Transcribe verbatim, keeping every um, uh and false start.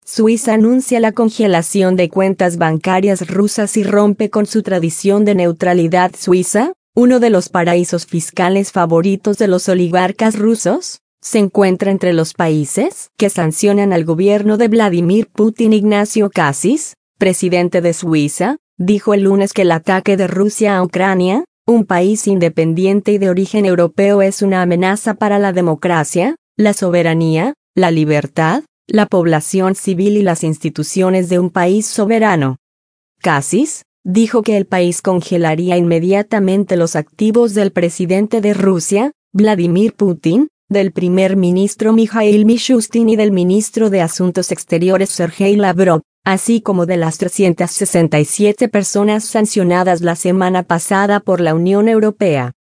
Suiza anuncia la congelación de cuentas bancarias rusas y rompe con su tradición de neutralidad. Suiza, uno de los paraísos fiscales favoritos de los oligarcas rusos, se encuentra entre los países que sancionan al gobierno de Vladimir Putin. Ignacio Cassis, presidente de Suiza, dijo el lunes que el ataque de Rusia a Ucrania, un país independiente y de origen europeo, es una amenaza para la democracia, la soberanía, la libertad, la población civil y las instituciones de un país soberano. Cassis dijo que el país congelaría inmediatamente los activos del presidente de Rusia, Vladimir Putin, del primer ministro Mikhail Mishustin y del ministro de Asuntos Exteriores Sergei Lavrov, así como de las trescientas sesenta y siete personas sancionadas la semana pasada por la Unión Europea.